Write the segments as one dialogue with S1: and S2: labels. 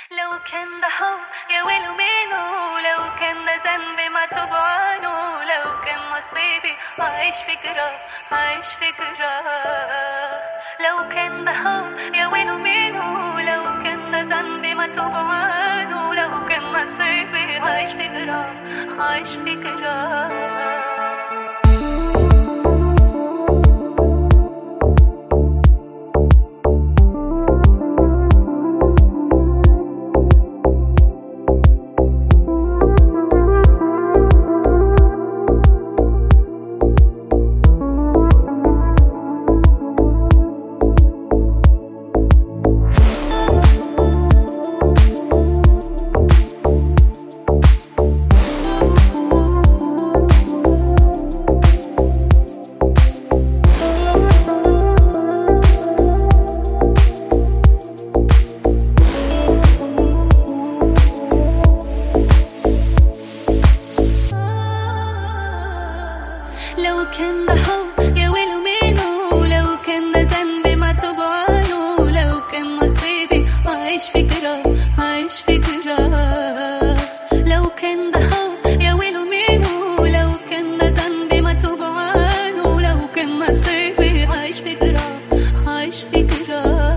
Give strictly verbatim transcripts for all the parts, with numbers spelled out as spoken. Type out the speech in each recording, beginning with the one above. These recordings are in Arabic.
S1: لو كان ده حب يا ويلو منه، لو كان ده ذنبي ما توب عنه، لو كان نصيبي عايش في جراح عايش في جراح. لو كان ده حب يا ويلو منه، لو كان ده ذنبي ما توب عنه، لو كان نصيبي عايش في جراح عايش في جراح. لو كان ده حب يا ويلو منه، لو كان ده ذنبي ما توب عنه، لو كان نصيبي عايش في جراح عايش في جراح. لو كان ده حب يا ويلو منه، لو كان ده ذنبي ما توب عنه، لو كان نصيبي عايش في جراح عايش في جراح.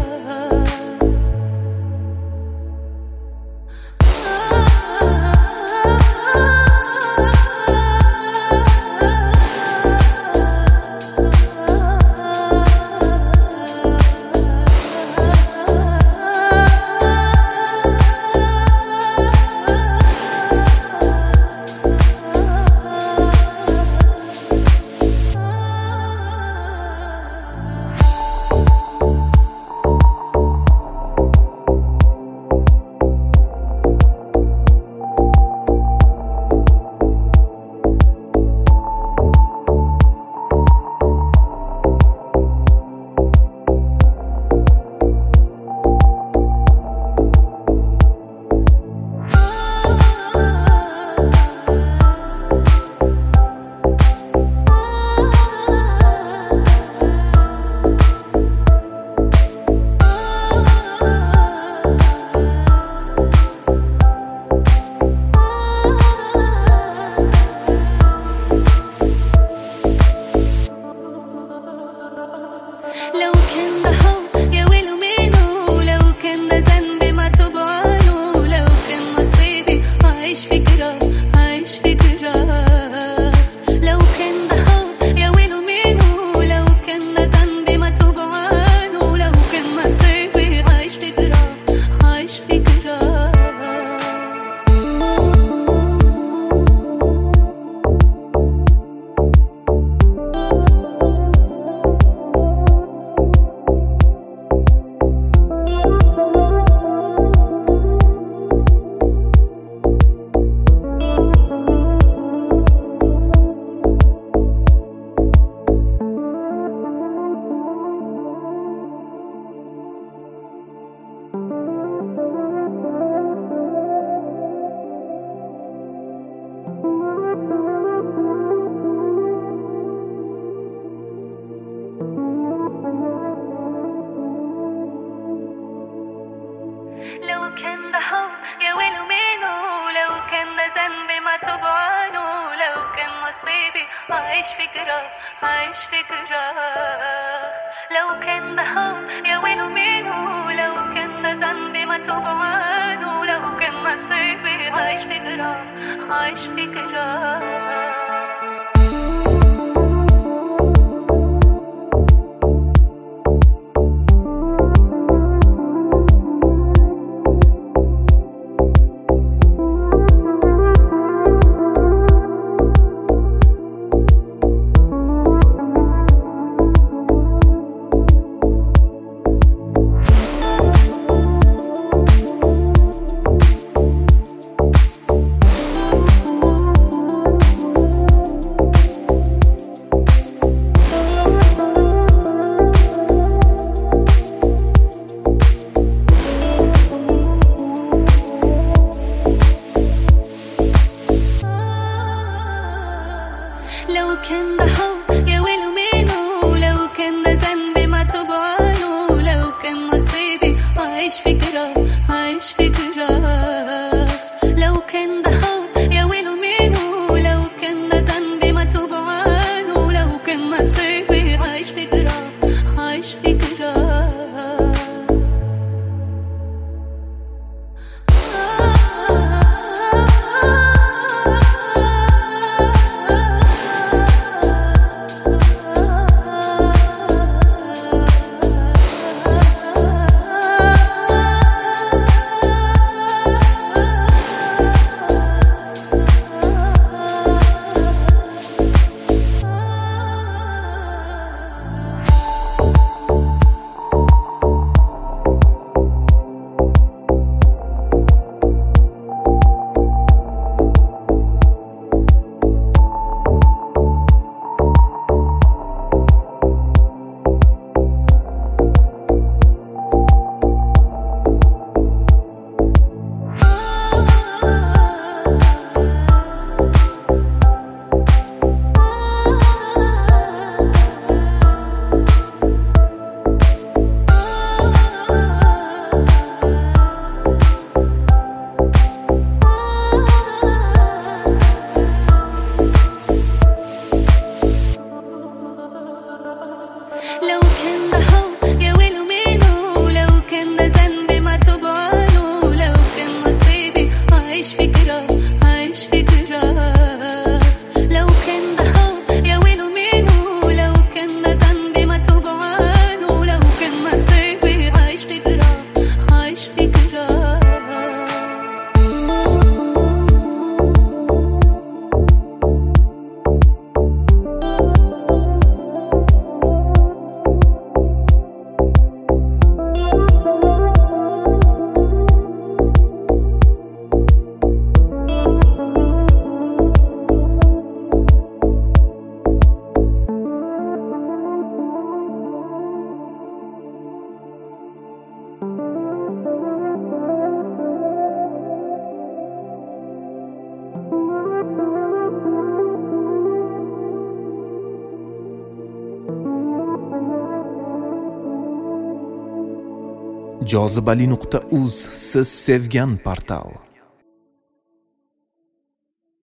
S1: لو كان ده حب يا ويلو منه، لو كان ده ذنبي ما توب عنه، لو كان نصيبي عايش في جراح عايش في جراح. لو كان ده حب يا ويلو منه، لو كان ده ذنبي ما توب عنه، لو كان نصيبي عايش في جراح عايش في جراح. لو كان ده حب يا ويلو منه، لو كان ده ذنبي ما توب عنه، لو كان نصيبي عايش في جراح عايش في جراح. لو كان ده حب يا ويلو منه، لو كان ده ذنبي ما توب عنه، لو كان نصيبي عايش في جراح عايش في جراح. عايش في جراح. لو كان ده حب يا ويله منه، لو كان ده ذنبي متوب عنه، لو كان نصيبي عايش في جراح، عايش في جراح. لو كان ده حب يا ويله منه، لو كان ده ذنبي متوب عنه، لو كان نصيبي عايش في جراح، عايش في جراح. لو كان ده حب يا ويله منه، لو كان ده ذنبي متوب عنه، لو كان نصيبي عايش في جراح، عايش في جراح.
S2: jozibali nuqta uz siz sevgan portal.